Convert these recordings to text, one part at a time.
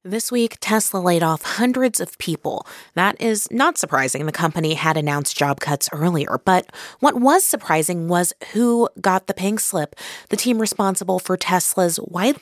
This week, Tesla laid off hundreds of people. That is not surprising. The company had announced job cuts earlier. But what was surprising was who got the pink slip. The team responsible for Tesla's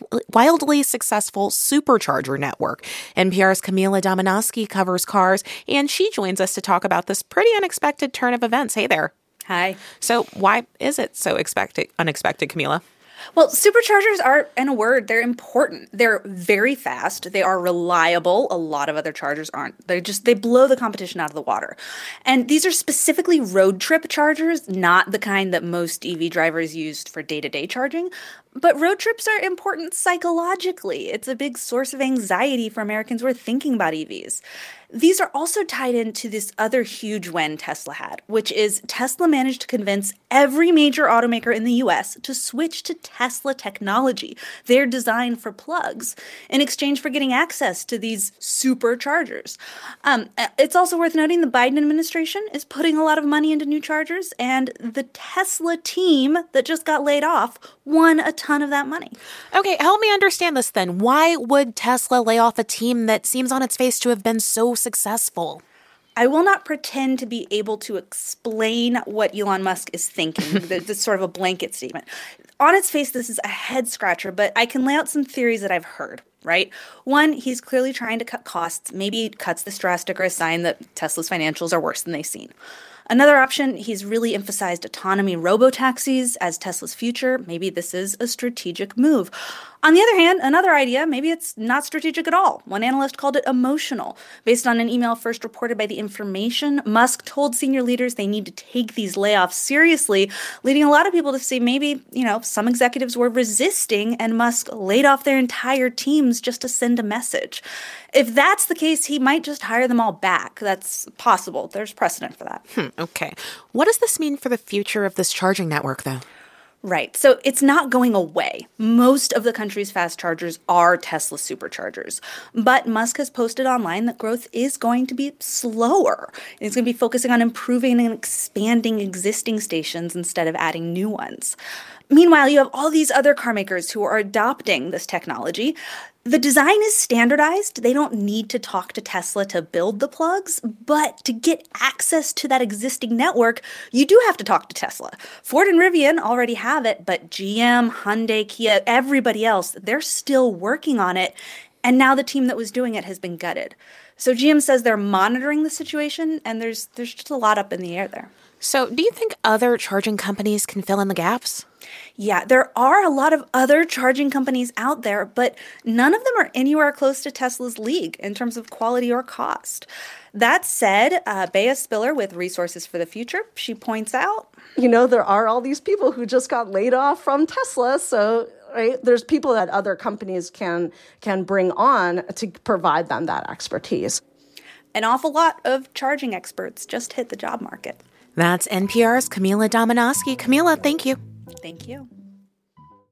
wildly successful supercharger network. NPR's Camila Domonoske covers cars, and she joins us to talk about this pretty unexpected turn of events. Hey there. Hi. So why is it so unexpected, Camila? Well, superchargers are, in a word, they're important. They're very fast. They are reliable. A lot of other chargers aren't. They blow the competition out of the water. And these are specifically road trip chargers, not the kind that most EV drivers use for day-to-day charging. But road trips are important psychologically. It's a big source of anxiety for Americans who are thinking about EVs. These are also tied into this other huge win Tesla had, which is Tesla managed to convince every major automaker in the US to switch to Tesla technology, their design for plugs, in exchange for getting access to these superchargers. It's also worth noting the Biden administration is putting a lot of money into new chargers, and the Tesla team that just got laid off won a ton of that money. Okay, help me understand this then. Why would Tesla lay off a team that seems on its face to have been so successful? I will not pretend to be able to explain what Elon Musk is thinking. This sort of a blanket statement. On its face, this is a head scratcher, but I can lay out some theories that I've heard, right? One, he's clearly trying to cut costs. Maybe cuts this drastic are a sign that Tesla's financials are worse than they've seen. Another option, he's really emphasized autonomy robotaxis as Tesla's future. Maybe this is a strategic move. On the other hand, another idea, maybe it's not strategic at all. One analyst called it emotional. Based on an email first reported by The Information, Musk told senior leaders they need to take these layoffs seriously, leading a lot of people to say maybe, some executives were resisting and Musk laid off their entire teams just to send a message. If that's the case, he might just hire them all back. That's possible. There's precedent for that. Okay. What does this mean for the future of this charging network, though? Right. So it's not going away. Most of the country's fast chargers are Tesla superchargers. But Musk has posted online that growth is going to be slower. He's going to be focusing on improving and expanding existing stations instead of adding new ones. Meanwhile, you have all these other car makers who are adopting this technology. The design is standardized. They don't need to talk to Tesla to build the plugs, but to get access to that existing network, you do have to talk to Tesla. Ford and Rivian already have it, but GM, Hyundai, Kia, everybody else, they're still working on it. And now the team that was doing it has been gutted. So GM says they're monitoring the situation, and there's just a lot up in the air there. So do you think other charging companies can fill in the gaps? Yeah, there are a lot of other charging companies out there, but none of them are anywhere close to Tesla's league in terms of quality or cost. That said, Bea Spiller with Resources for the Future, she points out, there are all these people who just got laid off from Tesla, so right, there's people that other companies can bring on to provide them that expertise. An awful lot of charging experts just hit the job market. That's NPR's Camila Domonoske. Camila, thank you. Thank you.